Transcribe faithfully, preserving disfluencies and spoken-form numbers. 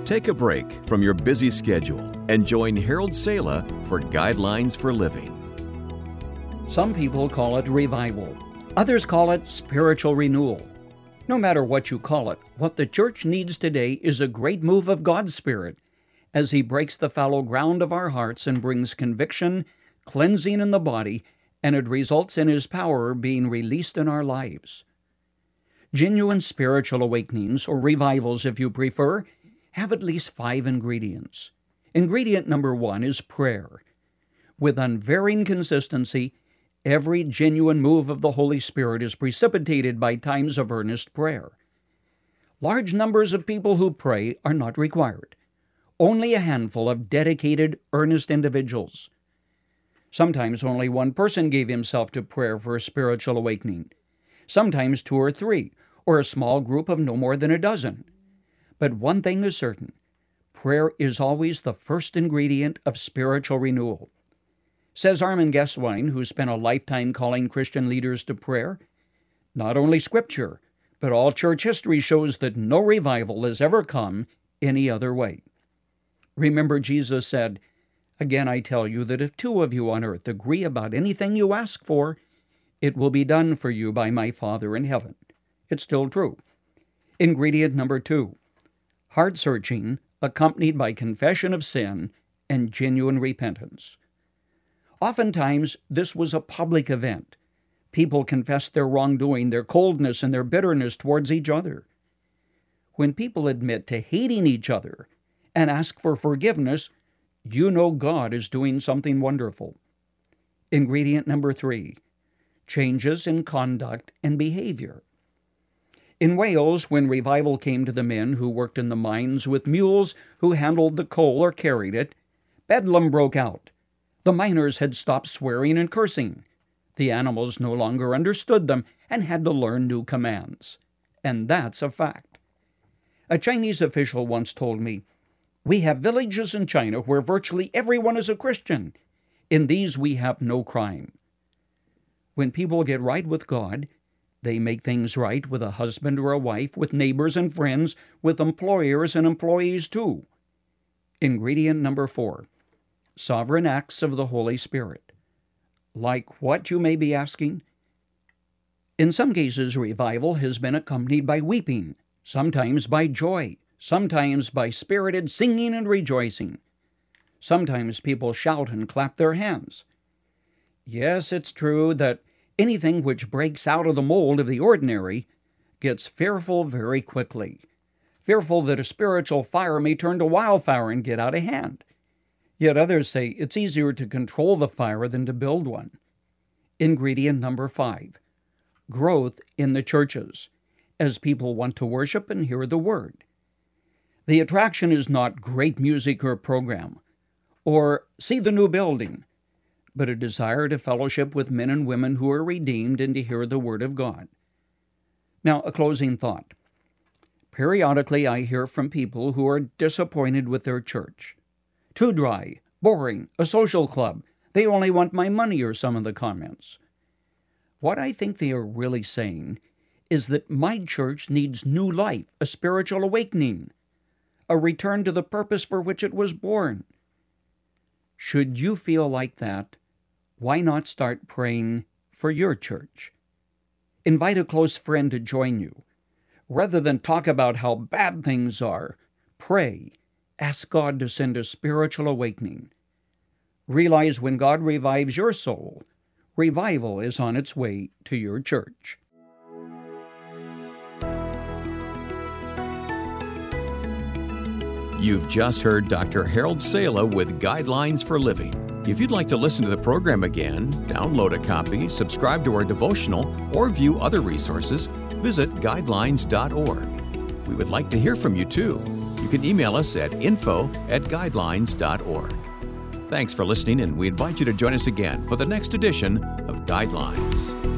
Take a break from your busy schedule and join Harold Sala for Guidelines for Living. Some people call it revival. Others call it spiritual renewal. No matter what you call it, what the church needs today is a great move of God's Spirit as He breaks the fallow ground of our hearts and brings conviction, cleansing in the body, and it results in His power being released in our lives. Genuine spiritual awakenings, or revivals if you prefer, have at least five ingredients. Ingredient number one is prayer. With unvarying consistency, every genuine move of the Holy Spirit is precipitated by times of earnest prayer. Large numbers of people who pray are not required. Only a handful of dedicated, earnest individuals. Sometimes only one person gave himself to prayer for a spiritual awakening. Sometimes two or three, or a small group of no more than a dozen. But one thing is certain, prayer is always the first ingredient of spiritual renewal. Says Armin Geswein, who spent a lifetime calling Christian leaders to prayer, not only Scripture, but all church history shows that no revival has ever come any other way. Remember, Jesus said, "Again I tell you that if two of you on earth agree about anything you ask for, it will be done for you by my Father in heaven." It's still true. Ingredient number two, heart-searching, accompanied by confession of sin and genuine repentance. Oftentimes, this was a public event. People confessed their wrongdoing, their coldness, and their bitterness towards each other. When people admit to hating each other and ask for forgiveness, you know God is doing something wonderful. Ingredient number three, changes in conduct and behavior. In Wales, when revival came to the men who worked in the mines with mules who handled the coal or carried it, bedlam broke out. The miners had stopped swearing and cursing. The animals no longer understood them and had to learn new commands. And that's a fact. A Chinese official once told me, "We have villages in China where virtually everyone is a Christian. In these we have no crime." When people get right with God, they make things right with a husband or a wife, with neighbors and friends, with employers and employees too. Ingredient number four, sovereign acts of the Holy Spirit. Like what, you may be asking? In some cases, revival has been accompanied by weeping, sometimes by joy, sometimes by spirited singing and rejoicing. Sometimes people shout and clap their hands. Yes, it's true that anything which breaks out of the mold of the ordinary gets fearful very quickly, fearful that a spiritual fire may turn to wildfire and get out of hand. Yet others say it's easier to control the fire than to build one. Ingredient number five, growth in the churches, as people want to worship and hear the Word. The attraction is not great music or program, or see the new building, but a desire to fellowship with men and women who are redeemed and to hear the Word of God. Now, a closing thought. Periodically, I hear from people who are disappointed with their church. Too dry, boring, a social club. They only want my money, are some of the comments. What I think they are really saying is that my church needs new life, a spiritual awakening, a return to the purpose for which it was born. Should you feel like that, why not start praying for your church? Invite a close friend to join you. Rather than talk about how bad things are, pray. Ask God to send a spiritual awakening. Realize when God revives your soul, revival is on its way to your church. You've just heard Doctor Harold Sala with Guidelines for Living. If you'd like to listen to the program again, download a copy, subscribe to our devotional, or view other resources, visit guidelines dot org. We would like to hear from you too. You can email us at info at guidelines dot org. Thanks for listening, and we invite you to join us again for the next edition of Guidelines.